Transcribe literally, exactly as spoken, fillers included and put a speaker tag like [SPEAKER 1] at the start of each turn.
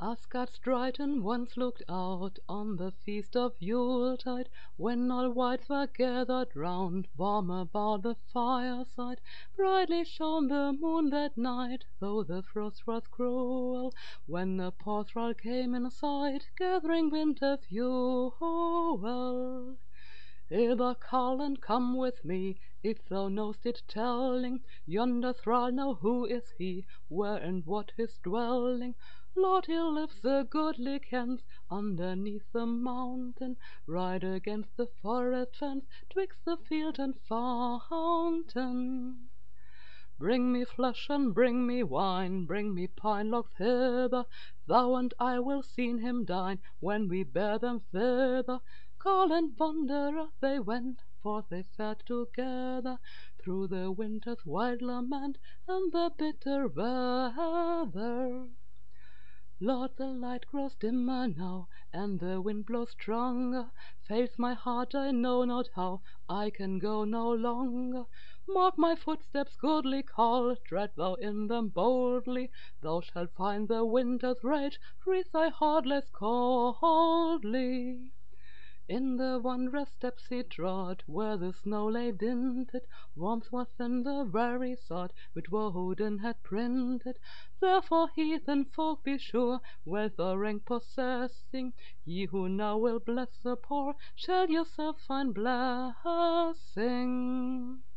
[SPEAKER 1] Asgard's Triton once looked out on the feast of Yuletide, when all wights were gathered round, warm about the fireside. Brightly shone the moon that night, though the frost was cruel, when the poor thrall came in sight, gathering winter fuel. Hither, Carl, and come with me, if thou know'st it telling, yonder thrall now, who is he, where and what his dwelling? Lord, he lives the goodly Kent, underneath the mountain, right against the forest fence, twixt the field and fountain. Bring me flesh and bring me wine, bring me pine logs hither, thou and I will see'n him dine, when we bear them thither. Carl and Wanderer they went, forth they fared together, through the winter's wild lament, and the bitter weather. Lord, the light grows dimmer now, and the wind blows stronger, fails my heart, I know not how, I can go no longer. Mark my footsteps, goodly Carl, tread thou in them boldly, thou shalt find the winter's rage freeze thy heart less coldly. In the wondrous steps he trod, where the snow lay dinted, warmth was in the very sod which Woden had printed. Therefore, heathen folk, be sure, wealth or rank possessing, ye who now will bless the poor, shall yourselves find blessing.